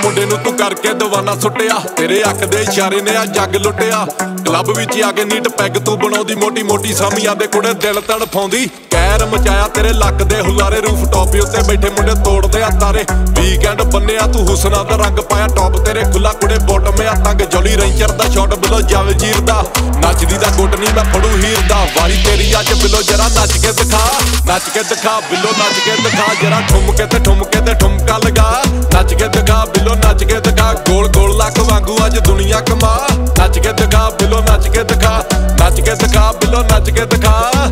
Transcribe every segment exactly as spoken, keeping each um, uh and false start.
ਮੁੰਡੇ ਨੂੰ ਤੂੰ ਕਰਕੇ ਦੀਵਾਨਾ ਸੁੱਟਿਆ, ਤੇਰੇ ਅੱਖ ਦੇ ਇਸ਼ਾਰੇ ਨੇ ਆ ਜੱਗ ਲੁੱਟਿਆ। ਕਲੱਬ ਵਿੱਚ ਆ ਕੇ ਨੀਟ ਪੈਗ ਤੂੰ ਬਣਾਉਂਦੀ ਮੋਟੀ ਮੋਟੀ ਸਾਮੀਆਂ ਦੇ ਕੁੜੇ ਦਿਲ ਤੜਫਾਉਂਦੀ। ਕਹਿਰ ਮਚਾਇਆ ਤੇਰੇ ਲੱਕ ਦੇ ਹੁਲਾਰੇ, ਰੂਫ ਟੌਪ ਉੱਤੇ ਬੈਠੇ ਮੁੰਡੇ ਤੋੜਦੇ ਆ ਤਾਰੇ। ਵੀਕਐਂਡ ਬੰਨਿਆ ਤੂੰ ਹੁਸਨਾ ਦਾ ਰੰਗ ਪਾਇਆ, ਟੌਪ ਤੇਰੇ ਖੁੱਲਾ ਕੁੜੇ ਬੋਟਮ ਆ ਤੰਗ। ਜੋਲੀ ਰੈਂਚਰ ਦਾ ਸ਼ਾਟ ਬਿਲੋ ਜਾਵੇ ਜੀਰ ਦਾ, ਨੱਚਦੀ ਦਾ ਗੁੱਟ ਨਹੀਂ ਮੈਂ ਫੜੂ ਹੀਰ ਦਾ। ਵਾਰੀ ਤੇਰੀ ਅੱਜ ਬਿਲੋ ਜਰਾ ਨੱਚ ਕੇ ਦਿਖਾ, ਨੱਚ ਕੇ ਦਿਖਾ ਬਿਲੋ ਨੱਚ ਕੇ ਦਿਖਾ। ਜਰਾ ਠੁੰਮ ਕੇ ਤੇ ਠੁੰਮ ਕੇ ਤੇ ਠੁਮਕਾ ਲਗਾ, ਨੱਚ ਕੇ ਦਿਖਾ ਬਿਲੋ ਨੱਚ ਕੇ ਦਿਖਾ। ਗੋਲ ਗੋਲ ਲੱਕ ਵਾਂਗੂ ਅੱਜ ਦੁਨੀਆ ਕਮਾ, ਨੱਚ ਕੇ ਦਿਖਾ ਬਿਲੋ ਨੱਚ ਕੇ ਦਿਖਾ, ਨੱਚ ਕੇ ਦਿਖਾ ਬਿਲੋ ਨੱਚ ਕੇ ਦਿਖਾ।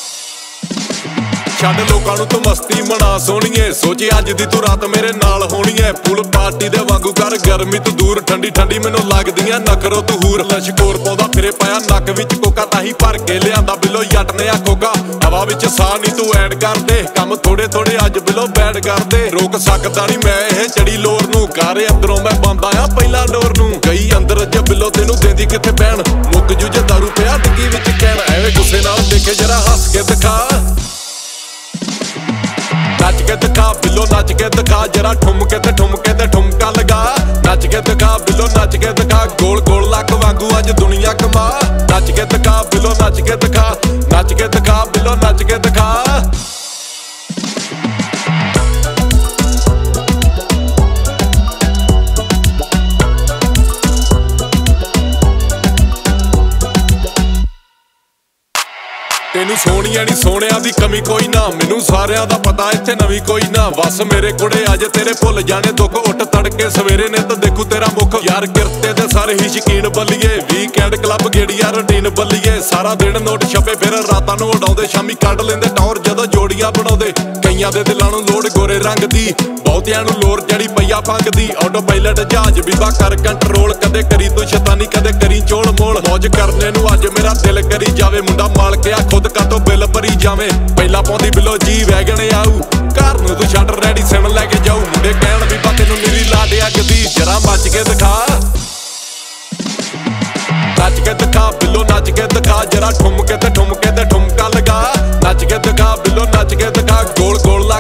ਛੱਡ ਲੋਕਾਂ ਨੂੰ ਤੂੰ ਮਸਤੀ ਮਨਾ ਸੋਹਣੀਏ, ਸੋਚੇ ਅੱਜ ਦੀ ਤੂੰ ਰਾਤ ਮੇਰੇ ਨਾਲ ਹੋਣੀ ਐ। ਪੂਲ ਪਾਰਟੀ ਦੇ ਵਾਂਗੂ ਕਰ ਗਰਮੀ ਤੂੰ ਦੂਰ, ਠੰਡੀ ਠੰਡੀ ਮੈਨੂੰ ਲੱਗਦੀਆਂ ਨਖਰੋ ਤੂੰ ਹੂਰ। ਲਸ਼ਕੋਰ ਪਾਉਂਦਾ ਫਿਰੇ ਪਾਇਆ ਨੱਕ ਵਿੱਚ ਕੋਕਾ, ਤਾਹੀ ਭਰ ਕੇ ਲਿਆਂਦਾ ਬਿਲੋ ਜੱਟ ਨੇ ਆ ਖੋਗਾ। ਹਵਾ ਵਿੱਚ ਸਾਹ ਨੀ ਤੂੰ ਐਡ ਕਰਦੇ, ਕੰਮ ਥੋੜੇ ਥੋੜੇ ਅੱਜ ਬਿਲੋ ਬੈਡ ਕਰਦੇ। ਰੋਕ ਸਕਦਾ ਨੀ ਮੈਂ ਇਹ ਚੜੀ ਲੋਰ ਨੂੰ, ਕਾਰੇ ਅੰਦਰੋਂ ਮੈਂ ਬੰਦਾ ਆ ਪਹਿਲਾਂ ਡੋਰ ਨੂੰ। ਗਈ ਅੰਦਰ ਜੇ ਬਿਲੋ ਤੈਨੂੰ ਦੇਂਦੀ ਕਿੱਥੇ ਬਹਿਣ, ਮੁੱਕ ਜੂ ਜੇ ਦਾਰੂ ਪਿਆ ਡਿੱਗੀ ਵਿੱਚ ਕਹਿਣ। ਐਵੇਂ ਗੁੱਸੇ ਨਾਲ ਦੇਖੇ ਜਰਾ ਹੱਸ ਕੇ ਦਿਖਾ, ਨੱਚ ਕੇ ਦਿਖਾ ਬਿਲੋ ਨੱਚ ਕੇ ਦਿਖਾ। ਜਰਾ ਠੁੰਮ ਕੇ ਤੇ ਠੁੰਮ ਕੇ ਤੇ ਠੁਮਕਾ ਲਗਾ, ਨੱਚ ਕੇ ਦਿਖਾ ਬਿਲੋ ਨੱਚ ਕੇ ਦਿਖਾ। ਗੋਲ ਗੋਲ ਲੱਕ ਵਾਂਗੂ ਅੱਜ ਦੁਨੀਆ ਕਮਾ, ਨੱਚ ਕੇ ਦਿਖਾ ਬਿਲੋ ਨੱਚ ਕੇ ਦਿਖਾ, ਨੱਚ ਕੇ ਦਿਖਾ ਬਿਲੋ ਨੱਚ ਕੇ ਦਿਖਾ। ਤੈਨੂੰ ਸੋਹਣੀਆਂ ਨੀ ਸੋਹਣਿਆਂ ਦੀ ਕਮੀ ਕੋਈ ਨਾ, ਮੈਨੂੰ ਸਾਰਿਆਂ ਦਾ ਪਤਾ ਇੱਥੇ ਨਵੀਂ ਕੋਈ ਨਾ। ਬਸ ਮੇਰੇ ਕੁੜੇ ਅੱਜ ਤੇਰੇ ਭੁੱਲ ਜਾਣੇ ਦੁੱਖ, ਉੱਠ ਤੜਕੇ ਸਵੇਰੇ ਨੇ ਤਾਂ ਦੇਖੂ ਤੇਰਾ ਮੁੱਖ। ਯਾਰ ਕਿਰਤੇ ਦੇ ਸਾਰੇ ਹੀ ਸ਼ਕੀਨ ਬੱਲੀਏ, ਵੀਕਐਂਡ ਕਲੱਬ ਗੇੜੀਆਂ ਰੂਟੀਨ ਬੱਲੀਏ। ਸਾਰਾ ਦਿਨ ਨੋਟ ਛਪੇ ਫਿਰ ਰਾਤਾਂ ਨੂੰ ਉਡਾਉਂਦੇ, ਸ਼ਾਮੀ ਕੱਢ ਲੈਂਦੇ ਟੌਰ ਜਦੋਂ ਜੋੜੀਆਂ ਬਣਾਉਂਦੇ। ਕਈਆਂ ਦੇ ਦਿਲਾਂ ਨੂੰ ਲੋੜ ਗੋਰੇ ਰੰਗ ਦੀ, ਬਹੁਤਿਆਂ ਨੂੰ ਲੋਰ ਜੜੀ ਪਈਆ ਭੰਗ ਦੀ। ਆਟੋ ਪਾਇਲਟ ਜਹਾਜ਼ ਬੀਬਾ ਕਰ ਕੰਟਰੋਲ, ਕਦੇ ਕਰੀ ਤੂੰ ਸ਼ੈਤਾਨੀ ਕਦੇ ਕਰੀ ਚੋਲ ਮੋਲ। ਮੌਜ ਕਰਨੇ ਨੂੰ ਅੱਜ ਮੇਰਾ ਦਿਲ ਕਰੀ ਜਾਵੇ, ਮੁੰਡਾ ਮਾਲਕ ਆ ਖੁਦ ਕਾਤੋਂ ਬਿੱਲ ਭਰੀ ਜਾਵੇ। ਪਹਿਲਾਂ ਪਾਉਂਦੀ ਬਿਲੋ ਜੀ ਵੈਗਣ ਆਊ, ਘਰ ਨੂੰ ਤੂੰ ਛੱਡ ਰੈਡੀ ਸਿਮ ਲੈ ਕੇ ਜਾਊ। ਮੁੰਡੇ ਕਹਿਣ ਬੀਬਾ ਤੈਨੂੰ ਨੀਰੀ ਲਾਡਿਆ ਗਦੀ, ਜਰਾ ਮੱਚ ਕੇ ਦਿਖਾ, ਨੱਚ ਕੇ ਦਿਖਾ ਬਿਲੋ ਨੱਚ ਕੇ ਦਿਖਾ। ਜਰਾ ਠੁੰਮ ਕੇ ਤੇ ਠੁੰਮ ਕੇ ਤੇ ਠੁਮਕਾ ਲਗਾ, ਨੱਚ ਕੇ ਦਿਖਾ ਬਿਲੋ ਨੱਚ ਕੇ ਦਿਖਾ। ਗੋਲ ਗੋਲ